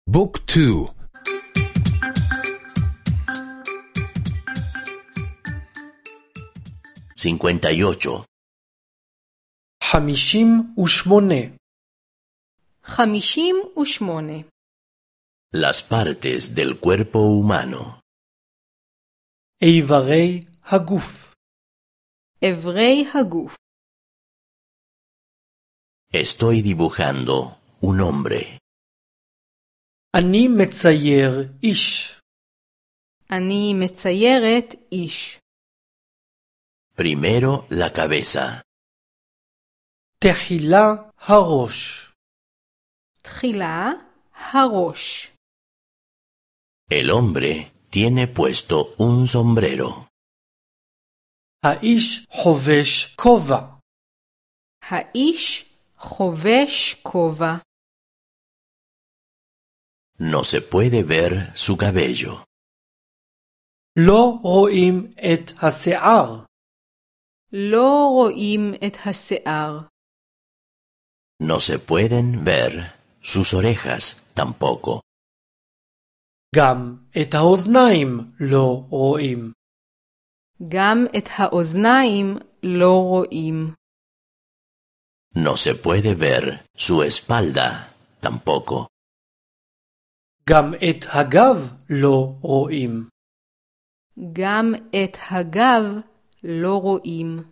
بوك تو 58 58 58 Las partes del cuerpo humano. איברי הגוף. איברי הגוף. Estoy dibujando un hombre. אני מצייר איש. אני מציירת איש. Primero la cabeza. תחילה הראש. תחילה הראש. El hombre tiene puesto un sombrero. האיש חובש כובע. האיש חובש כובע. No se puede ver su cabello. לא רואים את השיער. לא רואים את השיער. No se pueden ver sus orejas tampoco. גם את האוזניים לא רואים. גם את האוזניים לא רואים. No se puede ver su espalda tampoco. גם את הגב לא רואים. גם את הגב לא רואים.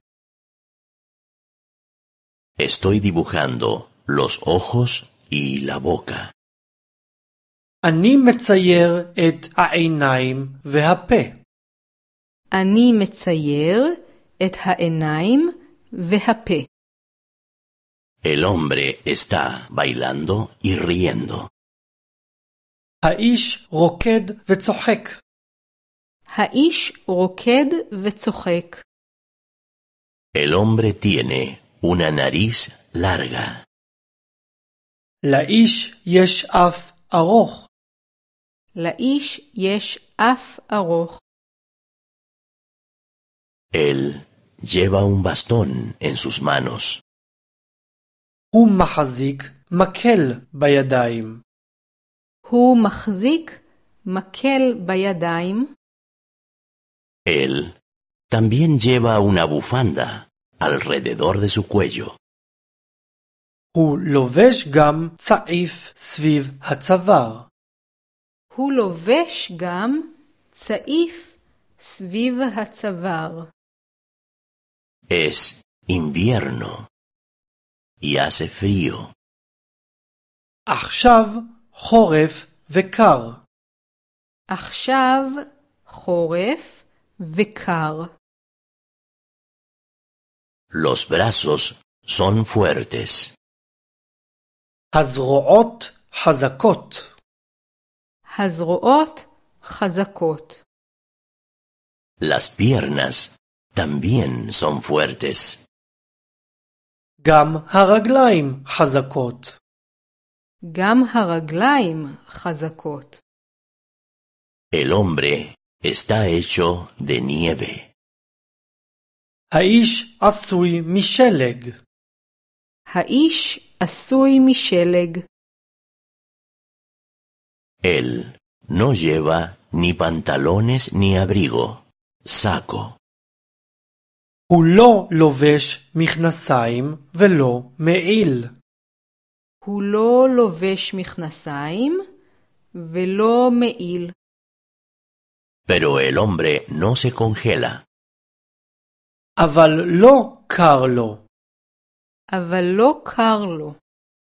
Estoy dibujando los ojos y la boca. אני מצייר את העיניים והפה. אני מצייר את העיניים והפה. El hombre está bailando y riendo. האיש רוקד וצוחק. האיש רוקד וצוחק. El hombre tiene una nariz larga. לאיש יש אף ארוך. לאיש יש אף ארוך. Él lleva un bastón en sus manos. הוא מחזיק מקל בידיים. הוא מחזיק מקל בידיים. Él también lleva una bufanda alrededor de su cuello. הוא לובש גם צעיף סביב הצוואר. הוא לובש גם צעיף סביב הצוואר. Es invierno y hace frío. עכשיו חורף וקר. עכשיו חורף וקר. Los brazos son fuertes. הזרועות חזקות. הזרועות חזקות. Las piernas también son fuertes. גם הרגליים חזקות. גם הרגליים חזקות. El hombre está hecho de nieve. האיש עשוי משלג. האיש עשוי משלג. Él no lleva ni pantalones ni abrigo, saco. הוא לא לובש מכנסיים ולא מעיל. הוא לא לובש מכנסיים ולא מעיל. Pero el hombre no se congela. אבל לא קר לו. אבל לא קר לו.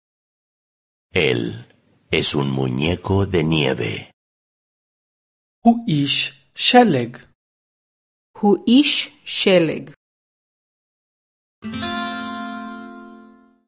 Él es un muñeco de nieve. הוא איש שלג. הוא איש שלג.